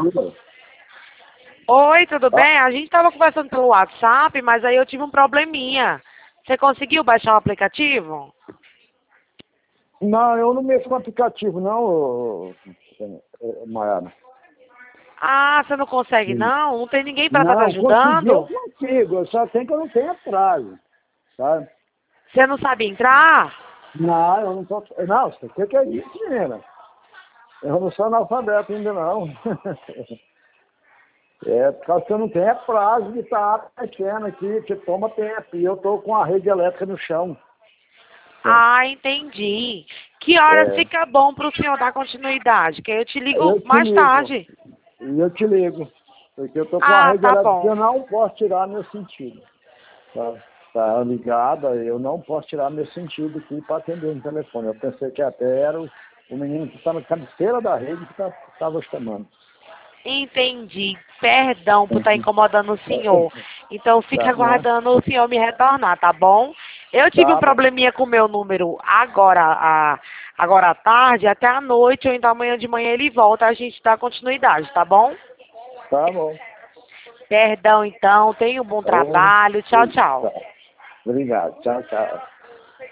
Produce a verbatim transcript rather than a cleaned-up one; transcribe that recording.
Oi, tudo Ah, bem? A gente estava conversando pelo WhatsApp, mas aí eu tive um probleminha. Você conseguiu baixar o aplicativo? não, eu não mexo com aplicativo, não, ô, ô, ô, Maiara. Ah, você não consegue Sim. não? Não tem ninguém para estar te Não, conseguir eu ajudando? consigo, eu só tenho que eu não tenho prazo, sabe? Você não sabe entrar? Não, eu não tô. Não, o que, que é isso, menina? Eu não sou analfabeto ainda, não. É, por causa que eu não tenho é prazo de estar mexendo aqui, que toma tempo. E eu tô com a rede elétrica no chão. Ah, entendi. Que horas É, fica bom para o senhor dar continuidade? Que eu te ligo eu te mais ligo. tarde. E eu te ligo. Porque eu tô com a Ah, rede tá elétrica que bom. eu não posso tirar meu sentido. Tá, tá ligada, eu não posso tirar meu sentido aqui para atender no telefone. Eu pensei que até era o, o menino que está na cabeceira da rede que estava chamando. Entendi. Perdão por estar incomodando o senhor. Então fica Tá, não, aguardando o senhor me retornar, tá bom? Eu tive um tá bom. probleminha com o meu número agora, a, agora à tarde, até à noite, ou então amanhã de manhã ele volta, a gente dá continuidade, tá bom? Tá bom. Perdão então, tenha um bom Ô, trabalho. Tchau, tchau. tá. Obrigado. Tchau, tchau.